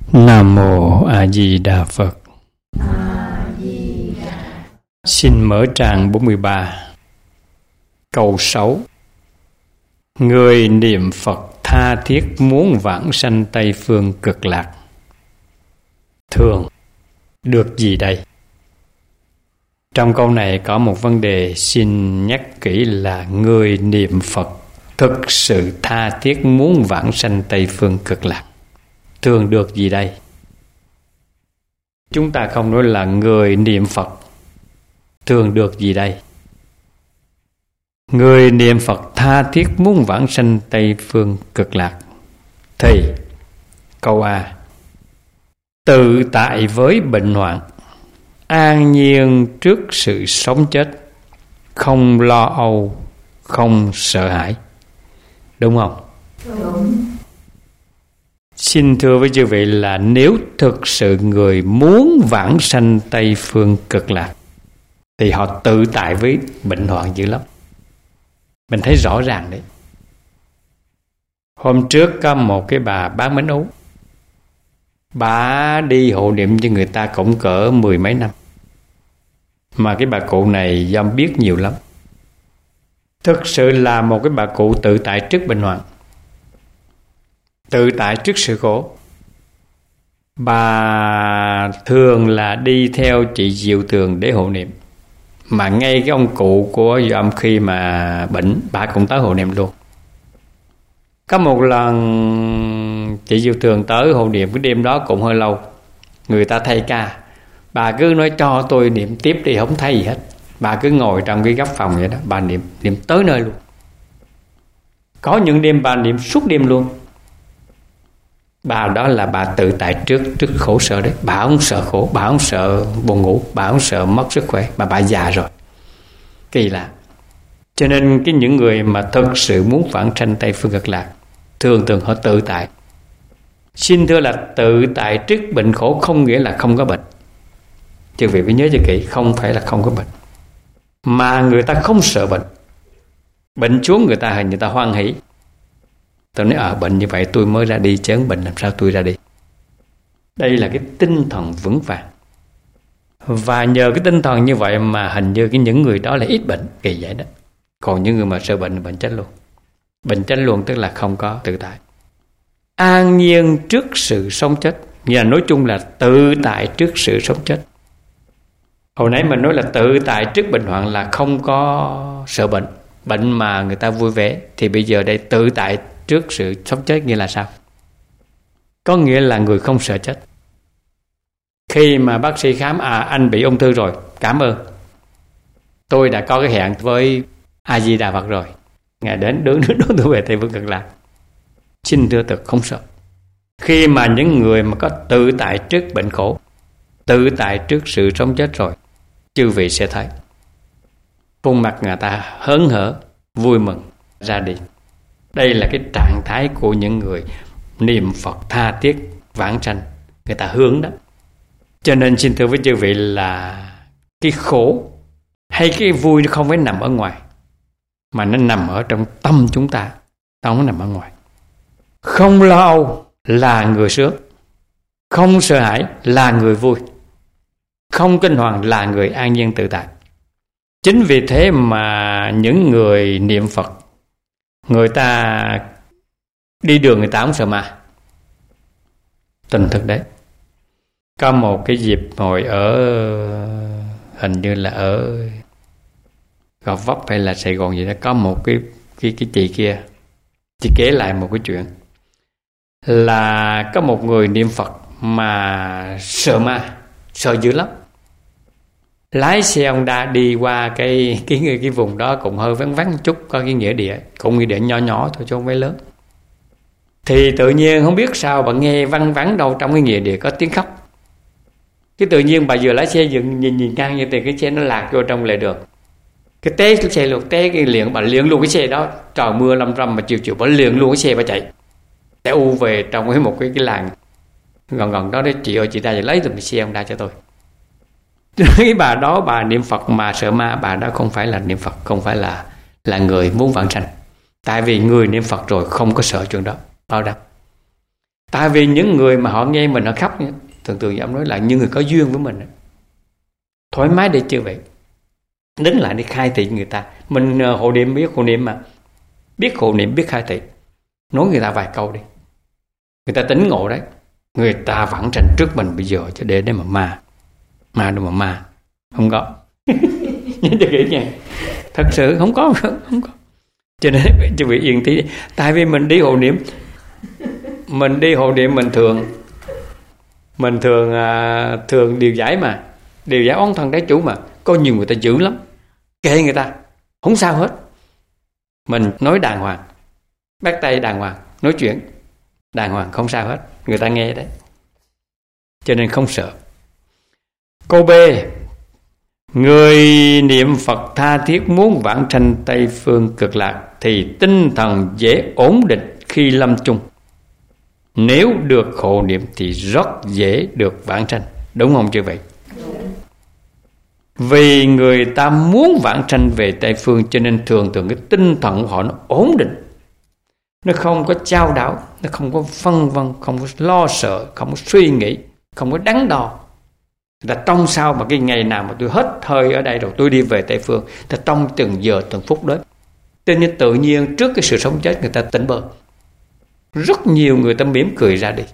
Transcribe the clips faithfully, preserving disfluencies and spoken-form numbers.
Nam Mô A Di Đà Phật. Xin mở trang bốn mươi ba. Câu sáu. Người niệm Phật tha thiết muốn vãng sanh Tây Phương Cực Lạc, thường được gì đây? Trong câu này có một vấn đề xin nhắc kỹ là người niệm Phật thực sự tha thiết muốn vãng sanh Tây Phương Cực Lạc, thường được gì đây? Chúng ta không nói là người niệm Phật thường được gì đây? Người niệm Phật tha thiết muốn vãng sanh Tây Phương Cực Lạc thì câu A, tự tại với bệnh hoạn, an nhiên trước sự sống chết, không lo âu, không sợ hãi. Đúng không? Đúng. Xin thưa với chư vị là nếu thực sự người muốn vãng sanh Tây Phương Cực Lạc thì họ tự tại với bệnh hoạn dữ lắm. Mình thấy rõ ràng đấy. Hôm trước có một cái bà bán bánh ú, bà đi hộ niệm cho người ta cũng cỡ mười mấy năm, mà cái bà cụ này do biết nhiều lắm. Thực sự là một cái bà cụ tự tại trước bệnh hoạn, tự tại trước sự khổ. Bà thường là đi theo chị Diệu Tường để hộ niệm, mà ngay cái ông cụ của Doãn khi mà bệnh, bà cũng tới hộ niệm luôn. Có một lần chị Diệu Tường tới hộ niệm, cái đêm đó cũng hơi lâu, người ta thay ca, bà cứ nói cho tôi niệm tiếp đi, không thấy gì hết. Bà cứ ngồi trong cái góc phòng vậy đó, bà niệm niệm tới nơi luôn. Có những đêm bà niệm suốt đêm luôn. Bà đó là bà tự tại trước trước khổ sở đấy. Bà không sợ khổ, bà không sợ buồn ngủ, bà không sợ mất sức khỏe, mà bà già rồi. Kỳ lạ. Cho nên cái những người mà thực sự muốn vãng sanh Tây Phương Cực Lạc, thường thường họ tự tại. Xin thưa là tự tại trước bệnh khổ không nghĩa là không có bệnh. Chư vị phải nhớ cho kỹ, không phải là không có bệnh, mà người ta không sợ bệnh. Bệnh xuống người ta người ta hoan hỷ. Tôi nói ở bệnh như vậy tôi mới ra đi, chớn bệnh làm sao tôi ra đi. Đây là cái tinh thần vững vàng. Và nhờ cái tinh thần như vậy mà hình như cái những người đó là ít bệnh, kỳ vậy đó. Còn những người mà sợ bệnh, bệnh chết luôn. Bệnh chết luôn tức là không có tự tại. An nhiên trước sự sống chết, nghĩa là nói chung là tự tại trước sự sống chết. Hồi nãy mình nói là tự tại trước bệnh hoạn là không có sợ bệnh, bệnh mà người ta vui vẻ. Thì bây giờ đây tự tại trước sự sống chết nghĩa là sao? Có nghĩa là người không sợ chết. Khi mà bác sĩ khám, à anh bị ung thư rồi, cảm ơn, tôi đã có cái hẹn với A Di Đà Phật rồi, Ngài đến đón đón tôi về Tây Phương Cực Lạc. Xin thưa thực không sợ. Khi mà những người mà có tự tại trước bệnh khổ, tự tại trước sự sống chết rồi, chư vị sẽ thấy khuôn mặt người ta hớn hở, vui mừng ra đi. Đây là cái trạng thái của những người niệm Phật tha thiết vãng sanh, người ta hướng đó. Cho nên xin thưa với chư vị là cái khổ hay cái vui nó không phải nằm ở ngoài, mà nó nằm ở trong tâm chúng ta, nó không nằm ở ngoài. Không lo âu là người sướng, không sợ hãi là người vui, không kinh hoàng là người an nhiên tự tại. Chính vì thế mà những người niệm Phật, người ta đi đường người ta không sợ ma. Tình thực đấy. Có một cái dịp ngồi ở, hình như là ở Gò Vấp hay là Sài Gòn gì đó, có một cái cái cái chị kia, chị kể lại một cái chuyện là có một người niệm Phật mà sợ ma, sợ dữ lắm. Lái xe ông đã đi qua cái cái cái vùng đó cũng hơi vắng vắng chút, có cái nghĩa địa, cũng nghĩa địa nhỏ nhỏ thôi chứ không phải lớn. Thì tự nhiên không biết sao bà nghe văng vắng đâu trong cái nghĩa địa có tiếng khóc. Cái tự nhiên bà vừa lái xe dừng nhìn nhìn ngang như thì cái xe nó lạc vô trong lề đường. Cái té cái xe luôn, té cái liền, bà liền luôn cái xe đó. Trời mưa lâm râm mà chiều chiều bà liền luôn cái xe bà chạy. Té u về trong cái một cái cái làng gần gần đó đấy, chị ơi chị ta lấy giùm cái xe ông ta cho tôi. Cái bà đó bà niệm Phật mà sợ ma, bà đó không phải là niệm Phật, không phải là là người muốn vãng sanh. Tại vì người niệm Phật rồi không có sợ chuyện đó, bao đắp. Tại vì những người mà họ nghe mình họ khóc, thường thường ông nói là những người có duyên với mình, thoải mái để chư vị đứng lại để khai thị người ta. Mình hộ niệm biết hộ niệm mà, biết hộ niệm biết khai thị, nói người ta vài câu đi, người ta tỉnh ngộ đấy. Người ta vãng sanh trước mình bây giờ cho để để mà ma ma đâu mà ma không có. Nhớ cho kỹ nha, thật sự không có, không có. Cho nên chư vị yên tí. Tại vì mình đi hộ niệm, mình đi hộ niệm mình thường mình thường à, thường điều giải mà, điều giải oán thân đái chủ mà. Có nhiều người ta dữ lắm, kệ người ta không sao hết. Mình nói đàng hoàng, bắt tay đàng hoàng, nói chuyện đàng hoàng, không sao hết, người ta nghe đấy. Cho nên không sợ. Câu B, người niệm Phật tha thiết muốn vãng sanh Tây phương cực lạc thì tinh thần dễ ổn định khi lâm chung. Nếu được hộ niệm thì rất dễ được vãng sanh. Đúng không chư vị? Vì người ta muốn vãng sanh về Tây phương, cho nên thường thường cái tinh thần của họ nó ổn định, nó không có chao đảo, nó không có phân vân, không có lo sợ, không có suy nghĩ, không có đắn đo. Là trong sao mà cái ngày nào mà tôi hết hơi ở đây rồi tôi đi về Tây phương, thì trong từng giờ từng phút đó, cho nên tự nhiên trước cái sự sống chết người ta tỉnh bơ. Rất nhiều người ta mỉm cười ra đi,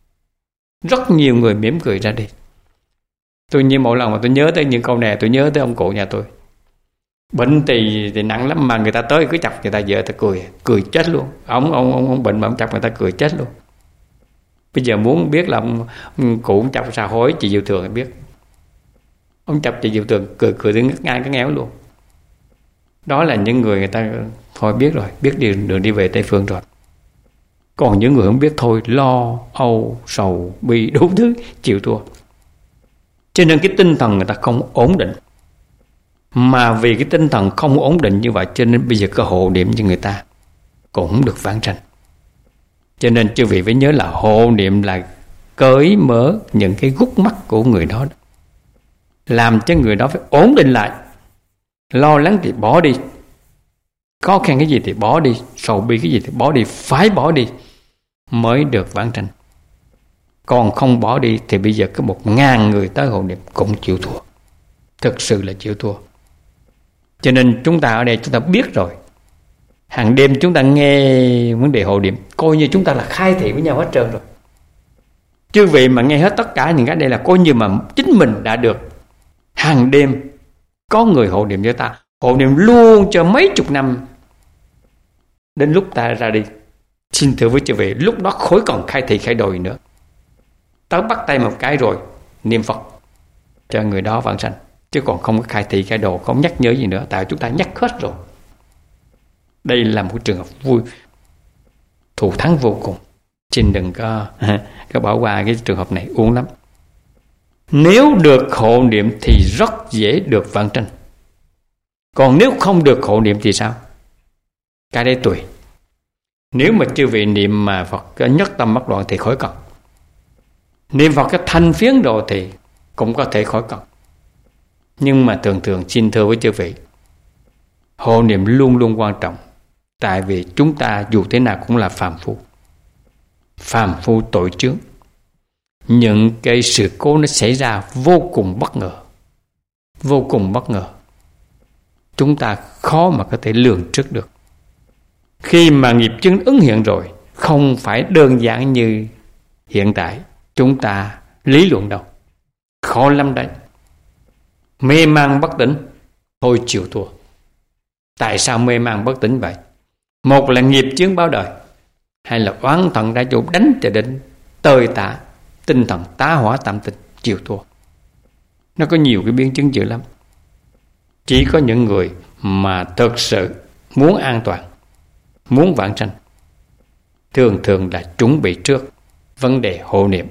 rất nhiều người mỉm cười ra đi. Tôi như mỗi lần mà tôi nhớ tới những câu này, tôi nhớ tới ông cụ nhà tôi. Bệnh thì, thì nặng lắm mà người ta tới cứ chọc người ta, vợ ta cười, cười chết luôn. Ông ông ông, ông bệnh mà ông chọc người ta cười chết luôn. Bây giờ muốn biết là ông, ông cụ ông chọc sao hối chị Diệu Thường thì biết. Ông chọc chị Diệu Thường cười cười tới ngất ngang cái ngéo luôn. Đó là những người người ta thôi biết rồi, biết đi, đường đi về Tây phương rồi. Còn những người không biết thôi, lo, âu, sầu, bi, đủ thứ, chịu thua. Cho nên cái tinh thần người ta không ổn định. Mà vì cái tinh thần không ổn định như vậy, cho nên bây giờ có hộ niệm cho người ta cũng không được vãng sanh. Cho nên chư vị phải nhớ là hộ niệm là cởi mở những cái gút mắt của người đó, làm cho người đó phải ổn định lại. Lo lắng thì bỏ đi, khó khăn cái gì thì bỏ đi, sầu bi cái gì thì bỏ đi, phải bỏ đi mới được vãng sanh. Còn không bỏ đi thì bây giờ có một ngàn người tới hộ niệm cũng chịu thua, thực sự là chịu thua. Cho nên chúng ta ở đây chúng ta biết rồi, hàng đêm chúng ta nghe vấn đề hộ niệm, coi như chúng ta là khai thị với nhau hết trơn rồi. Chư vị mà nghe hết tất cả những cái đây là coi như mà chính mình đã được hàng đêm có người hộ niệm cho ta, hộ niệm luôn cho mấy chục năm. Đến lúc ta ra đi, xin thưa với chư vị, lúc đó khỏi còn khai thị khai đồi nữa, ta bắt tay một cái rồi niệm Phật cho người đó vãng sanh, chứ còn không có khai thị khai đồ, không nhắc nhớ gì nữa, tại chúng ta nhắc hết rồi. Đây là một trường hợp vui, thù thắng vô cùng. Xin đừng có, có bỏ qua cái trường hợp này, uổng lắm. Nếu được hộ niệm thì rất dễ được vãng sanh. Còn nếu không được hộ niệm thì sao? Cái đấy tùy. Nếu mà chư vị niệm mà Phật nhất tâm bất loạn thì khỏi cần. Niệm Phật cái thanh phiến đồ thì cũng có thể khỏi cần. Nhưng mà thường thường xin thưa với chư vị, hộ niệm luôn luôn quan trọng. Tại vì chúng ta dù thế nào cũng là phàm phu, phàm phu tội chướng. Những cái sự cố nó xảy ra vô cùng bất ngờ, vô cùng bất ngờ. Chúng ta khó mà có thể lường trước được. Khi mà nghiệp chướng ứng hiện rồi, không phải đơn giản như hiện tại chúng ta lý luận đâu, khó lắm đấy. Mê man bất tỉnh, thôi chịu thua. Tại sao mê man bất tỉnh vậy? Một là nghiệp chướng báo đời, hay là oán thần đã chủ đánh cho đến tơi tả, tinh thần tá hỏa tam tinh, chịu thua. Nó có nhiều cái biến chứng dữ lắm. Chỉ có những người mà thực sự muốn an toàn, muốn vãng sanh, thường thường là chuẩn bị trước vấn đề hộ niệm,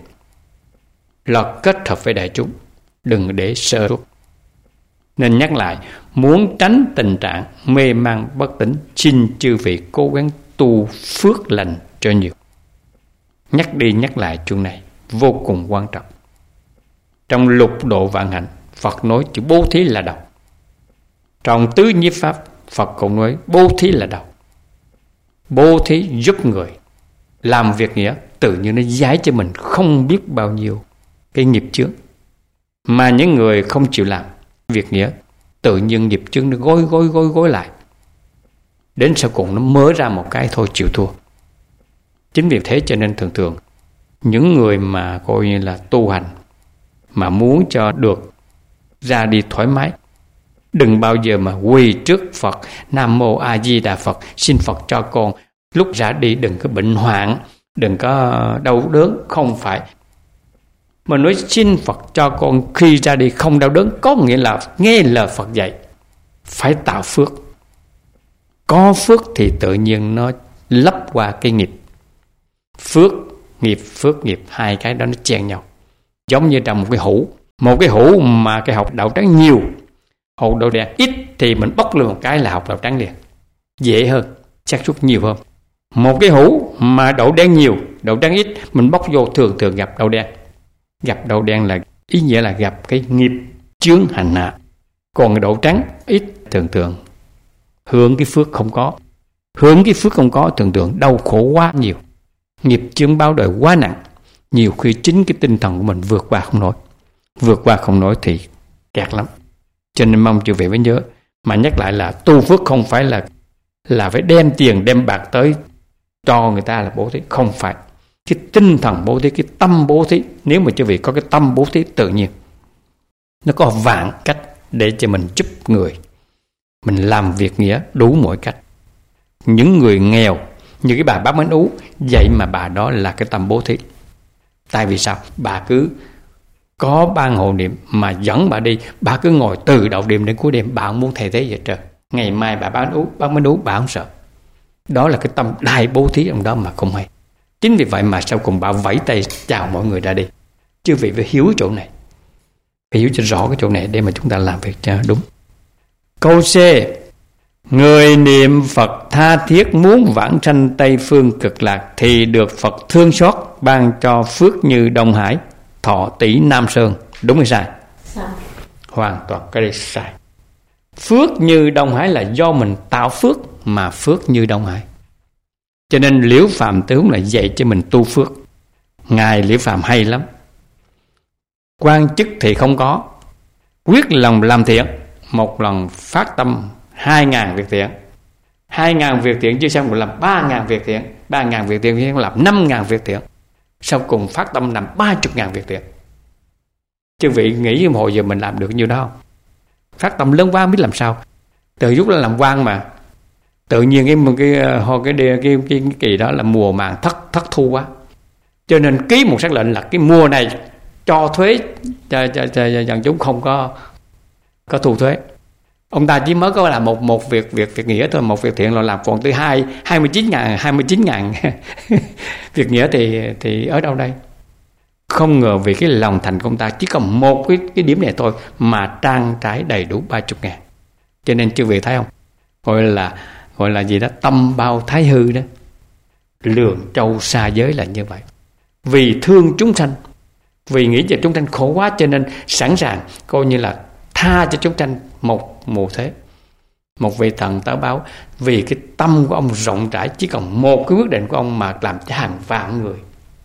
là kết hợp với đại chúng, đừng để sơ suất. Nên nhắc lại, muốn tránh tình trạng mê man bất tỉnh, xin chư vị cố gắng tu phước lành cho nhiều. Nhắc đi nhắc lại chuyện này vô cùng quan trọng. Trong lục độ vạn hạnh, Phật nói chữ bố thí là đầu. Trong tứ nhiếp pháp, Phật cũng nói bố thí là đầu. Bố thí giúp người làm việc nghĩa tự nhiên nó giải cho mình không biết bao nhiêu cái nghiệp chướng. Mà những người không chịu làm việc nghĩa, tự nhiên nghiệp chướng nó gối gối gối gối lại, đến sau cùng nó mới ra một cái thôi chịu thua. Chính vì thế cho nên thường thường những người mà coi như là tu hành mà muốn cho được ra đi thoải mái, đừng bao giờ mà quỳ trước Phật, Nam Mô A Di Đà Phật, xin Phật cho con lúc ra đi đừng có bệnh hoạn, đừng có đau đớn. Không phải. Mà nói xin Phật cho con khi ra đi không đau đớn, có nghĩa là nghe lời Phật dạy, phải tạo phước. Có phước thì tự nhiên nó lấp qua cái nghiệp. Phước, nghiệp, phước, nghiệp, hai cái đó nó chen nhau. Giống như trong một cái hũ. Một cái hũ mà cái hột đậu trắng nhiều, hột đậu đen ít thì mình bóc lên một cái là hột đậu trắng liền. Dễ hơn, xác suất nhiều hơn. Một cái hũ mà đậu đen nhiều, đậu trắng ít, mình bóc vô thường thường gặp đậu đen. Gặp đậu đen là ý nghĩa là gặp cái nghiệp chướng hành hạ. Còn cái đậu trắng ít thường thường hướng cái phước không có. Hướng cái phước không có thường thường đau khổ quá nhiều. Nghiệp chướng báo đời quá nặng. Nhiều khi chính cái tinh thần của mình vượt qua không nổi. Vượt qua không nổi thì kẹt lắm. Cho nên mong chư vị phải nhớ. Mà nhắc lại là tu phước không phải là là phải đem tiền đem bạc tới cho người ta là bố thí. Không phải. Cái tinh thần bố thí, cái tâm bố thí, nếu mà chư vị có cái tâm bố thí tự nhiên, nó có vạn cách để cho mình giúp người. Mình làm việc nghĩa đủ mọi cách. Những người nghèo như cái bà bán bánh ú, vậy mà bà đó là cái tâm bố thí. Tại vì sao? Bà cứ có ban hộ niệm mà dẫn bà đi, bà cứ ngồi từ đầu đêm đến cuối đêm, bà không muốn thay thế vậy trời. Ngày mai bà bán ú, bán bánh ú, bà không sợ. Đó là cái tâm đại bố thí ông đó mà không hay. Chính vì vậy mà sau cùng bà vẫy tay chào mọi người ra đi. Chư vị phải hiểu chỗ này, phải hiểu cho rõ cái chỗ này để mà chúng ta làm việc cho đúng. Câu C. Người niệm Phật tha thiết muốn vãng sanh Tây Phương Cực Lạc thì được Phật thương xót ban cho phước như Đông Hải, Thọ Tỷ Nam Sơn. Đúng hay sai? Sai. Hoàn toàn cái này sai. Phước như Đông Hải là do mình tạo phước, mà phước như Đông Hải. Cho nên Liễu Phàm tướng là dạy cho mình tu phước. Ngài Liễu Phàm hay lắm. Quan chức thì không có, quyết lòng làm thiện, một lần phát tâm hai ngàn việc thiện. Hai ngàn việc thiện chứ xong rồi làm ba ngàn việc thiện. Ba ngàn việc thiện chứ làm năm ngàn việc thiện. Sau cùng phát tâm làm ba chục ngàn việc thiện. Chứ vị nghĩ hồi giờ mình làm được như đó không? Phát tâm lớn quá biết làm sao. Từ lúc là làm quan mà tự nhiên cái cái cái cái, cái, cái, cái kỳ đó là mùa màng thất thất thu quá, cho nên ký một sắc lệnh là cái mùa này cho thuế cho cho cho dân chúng không có có thu thuế. Ông ta chỉ mới có làm một một việc việc việc nghĩa thôi, một việc thiện là làm, còn tới hai hai mươi chín ngàn hai mươi chín ngàn việc nghĩa thì thì ở đâu đây? Không ngờ vì cái lòng thành của ông ta chỉ còn một cái cái điểm này thôi mà trang trải đầy đủ ba chục ngàn. Cho nên chư vị thấy không, gọi là gọi là gì đó, tâm bao thái hư đó, lường châu xa giới là như vậy. Vì thương chúng sanh, vì nghĩ về chúng sanh khổ quá cho nên sẵn sàng coi như là tha cho chúng sanh một mùa thế. Một vị thần táo báo vì cái tâm của ông rộng rãi, chỉ còn một cái quyết định của ông mà làm cho hàng vạn người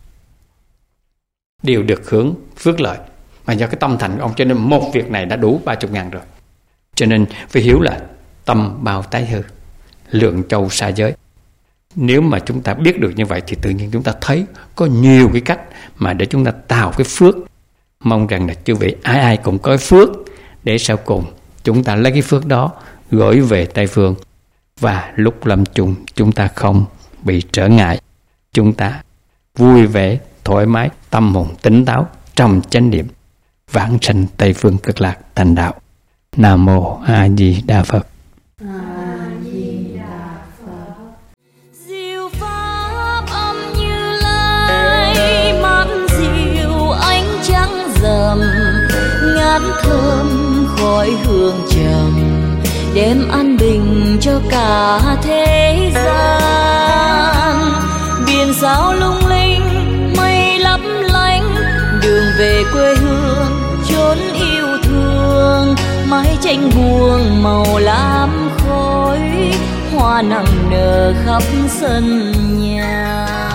đều được hưởng phước lợi. Mà do cái tâm thành của ông cho nên một việc này đã đủ ba chục ngàn rồi. Cho nên phải hiểu là tâm bao tái hư, lượng châu xa giới. Nếu mà chúng ta biết được như vậy thì tự nhiên chúng ta thấy có nhiều cái cách mà để chúng ta tạo cái phước. Mong rằng là chư vị ai ai cũng có phước, để sau cùng chúng ta lấy cái phước đó gửi về Tây Phương, và lúc lâm chung chúng ta không bị trở ngại, chúng ta vui vẻ thoải mái, tâm hồn tỉnh táo trong chánh niệm, vãng sanh Tây Phương Cực Lạc thành đạo. Nam Mô A Di Đà Phật. A Di Đà Phật. Diệu pháp âm Như Lai, mắt diệu ánh trắng rằm, ngát thơm khói hương trầm, đem an bình cho cả thế gian. Biển sao lung linh, mây lấp lánh, đường về quê hương chốn yêu thương. Mái tranh buông màu lam khói, hoa nặng nở khắp sân nhà.